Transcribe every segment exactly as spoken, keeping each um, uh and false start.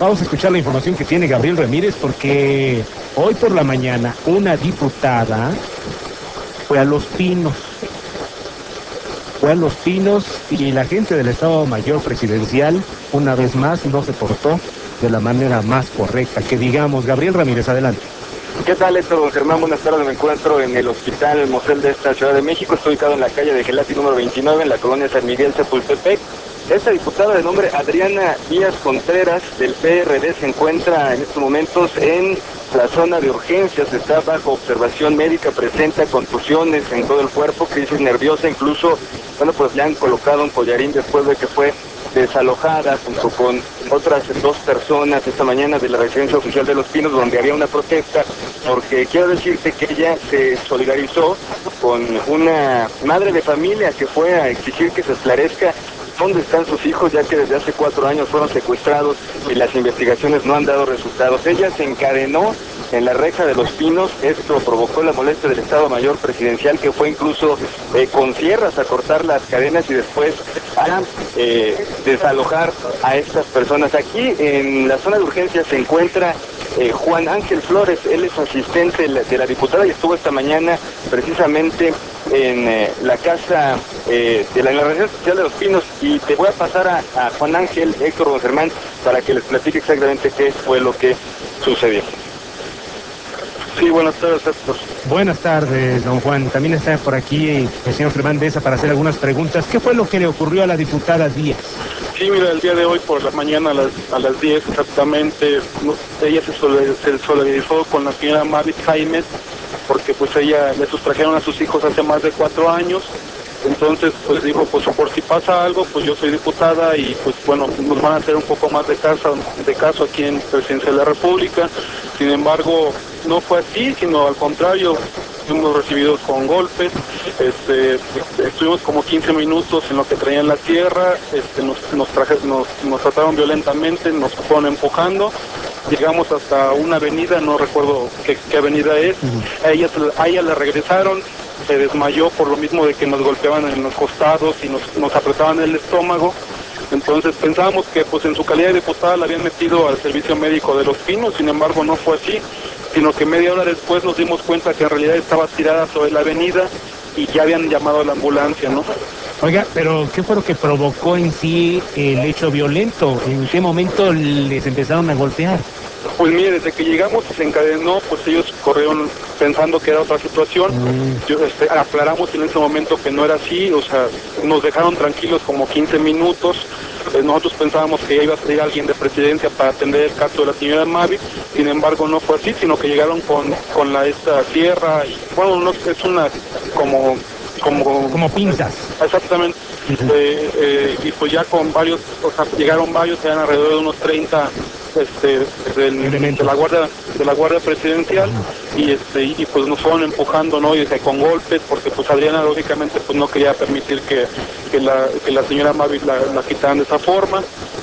Vamos a escuchar la información que tiene Gabriel Ramírez, porque hoy por la mañana una diputada fue a Los Pinos. Fue a Los Pinos y la gente del Estado Mayor Presidencial, una vez más, no se portó de la manera más correcta, que digamos. Gabriel Ramírez, adelante. ¿Qué tal, Héctor? Don Germán, buenas tardes. Me encuentro en el Hospital El Mosel de esta Ciudad de México. Estoy ubicado en la calle de Gelati número veintinueve, en la colonia San Miguel, Chapultepec. Esta diputada de nombre Adriana Díaz Contreras, del P R D, se encuentra en estos momentos en la zona de urgencias. Está bajo observación médica, presenta contusiones en todo el cuerpo, crisis nerviosa, incluso, bueno, pues le han colocado un collarín después de que fue desalojada junto con otras dos personas esta mañana de la residencia oficial de Los Pinos, donde había una protesta, porque quiero decirte que ella se solidarizó con una madre de familia que fue a exigir que se esclarezca dónde están sus hijos, ya que desde hace cuatro años fueron secuestrados y las investigaciones no han dado resultados. Ella se encadenó en la reja de Los Pinos. Esto provocó la molestia del Estado Mayor Presidencial, que fue incluso eh, con sierras a cortar las cadenas y después a eh, desalojar a estas personas. Aquí en la zona de urgencia se encuentra eh, Juan Ángel Flores. Él es asistente de la, de la diputada y estuvo esta mañana precisamente en eh, la casa eh, de la, en la residencia social de Los Pinos, y te voy a pasar a, a Juan Ángel, Héctor, don Germán, para que les platique exactamente qué fue lo que sucedió. Sí, buenas tardes, Héctor. Buenas tardes, don Juan. También está por aquí el señor Germán Deza para hacer algunas preguntas. ¿Qué fue lo que le ocurrió a la diputada Díaz? Sí, mira, el día de hoy por la mañana a las, a las diez exactamente, no, ella se, sol, se solidarizó con la señora Mavis Jaimes, porque pues ella le sustrajeron a sus hijos hace más de cuatro años. Entonces, pues dijo, pues por si pasa algo, pues yo soy diputada y pues bueno, nos van a hacer un poco más de caso, de caso aquí en Presidencia de la República. Sin embargo, no fue así, sino al contrario, fuimos recibidos con golpes. Este, estuvimos como quince minutos en lo que traían la tierra, este, nos, nos, traje, nos, nos trataron violentamente, nos fueron empujando. Llegamos hasta una avenida, no recuerdo qué, qué avenida es. A ella, a ella la regresaron, se desmayó por lo mismo de que nos golpeaban en los costados y nos, nos apretaban el estómago. Entonces pensábamos que pues en su calidad de diputada la habían metido al servicio médico de Los Pinos. Sin embargo no fue así, sino que media hora después nos dimos cuenta que en realidad estaba tirada sobre la avenida y ya habían llamado a la ambulancia, ¿no? Oiga, pero ¿qué fue lo que provocó en sí el hecho violento? ¿En qué momento les empezaron a golpear? Pues mire, desde que llegamos y se encadenó, pues ellos corrieron pensando que era otra situación. Mm. Yo, este, aclaramos en ese momento que no era así, o sea, nos dejaron tranquilos como quince minutos. Eh, nosotros pensábamos que iba a salir alguien de presidencia para atender el caso de la señora Mavi. Sin embargo, no fue así, sino que llegaron con, con la esta sierra y, bueno, no, es una como... Como, como pinzas. Exactamente. Uh-huh. eh, eh, y pues ya con varios, o sea, llegaron varios, eran alrededor de unos treinta este, del, de la guardia de la guardia presidencial. Uh-huh. y este y pues nos fueron empujando, ¿no? Y con golpes, porque pues Adriana lógicamente pues no quería permitir que, que la que la señora Mavi la, la quitaran de esa forma,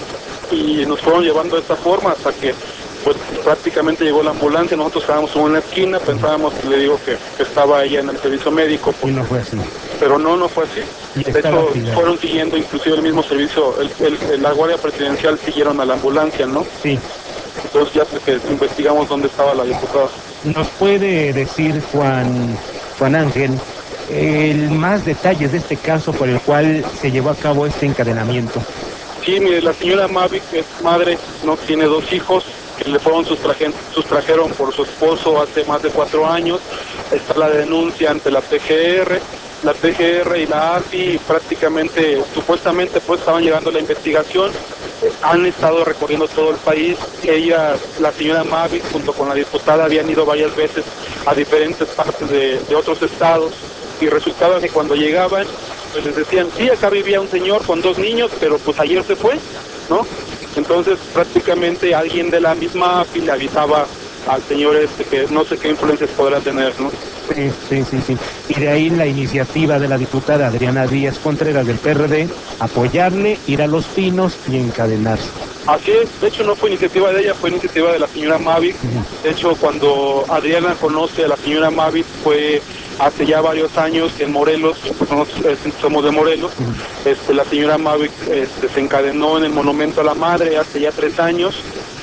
y nos fueron llevando de esta forma hasta que pues prácticamente llegó la ambulancia. Nosotros estábamos en una esquina, pensábamos, le digo, que, que estaba ella en el servicio médico. Y no fue así. Pero no, no fue así. De hecho, fueron siguiendo inclusive el mismo servicio, el, el, la Guardia Presidencial siguieron a la ambulancia, ¿no? Sí. Entonces ya pues, que investigamos dónde estaba la diputada. ¿Nos puede decir, Juan, Juan Ángel, el más detalles de este caso por el cual se llevó a cabo este encadenamiento? Sí, mire, la señora Mavi, que es madre, no tiene dos hijos, que le fueron sustrajen, sustrajeron por su esposo hace más de cuatro años. Está la denuncia ante la P G R. La P G R y la A F I prácticamente, supuestamente, pues estaban llegando a la investigación. Han estado recorriendo todo el país. Ella, la señora Mavi, junto con la diputada, habían ido varias veces a diferentes partes de, de otros estados, y resultaba que cuando llegaban, pues les decían, sí, acá vivía un señor con dos niños, pero pues ayer se fue, ¿no? Entonces prácticamente alguien de la misma A F I le avisaba al señor este que no sé qué influencias podrá tener, ¿no? Sí, sí, sí, sí. Y de ahí la iniciativa de la diputada Adriana Díaz Contreras del P R D, apoyarle, ir a Los Pinos y encadenarse. Así es, de hecho no fue iniciativa de ella, fue iniciativa de la señora Mavi. Uh-huh. De hecho, cuando Adriana conoce a la señora Mavi fue hace ya varios años en Morelos, pues nosotros somos de Morelos. Uh-huh. este, la señora Mavi este, se encadenó en el Monumento a la Madre hace ya tres años.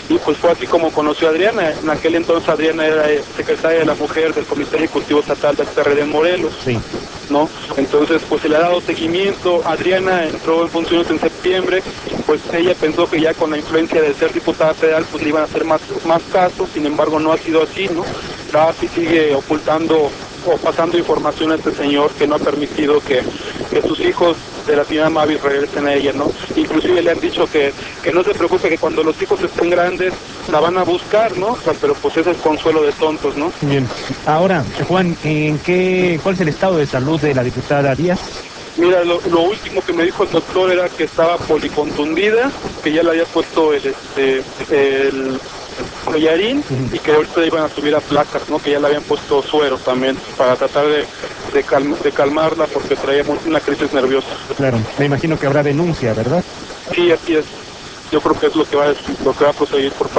y pues fue así como conoció a Adriana. En aquel entonces Adriana era eh, secretaria de la mujer del Comité Ejecutivo Estatal del P R D en Morelos, Sí. ¿no? Entonces pues se le ha dado seguimiento. Adriana entró en funciones en septiembre, pues ella pensó que ya con la influencia de ser diputada federal pues le iban a hacer más, más casos, sin embargo no ha sido así, ¿no? La A F I sigue ocultando o pasando información a este señor que no ha permitido que, que sus hijos de la señora Mavi regresen a ella, ¿no? Inclusive le han dicho que, que no se preocupe, que cuando los hijos estén grandes la van a buscar, ¿no? O sea, pero pues ese es el consuelo de tontos, ¿no? Bien. Ahora, Juan, ¿en qué, cuál es el estado de salud de la diputada Díaz? Mira, lo, lo último que me dijo el doctor era que estaba policontundida, que ya le había puesto el, este, el collarín y que ahorita iban a subir a placas, ¿no? Que ya le habían puesto suero también para tratar de, de, calma, de calmarla porque traía una crisis nerviosa. Claro, me imagino que habrá denuncia, ¿verdad? Sí, así es. Yo creo que es lo que va a, lo que va a proseguir por parte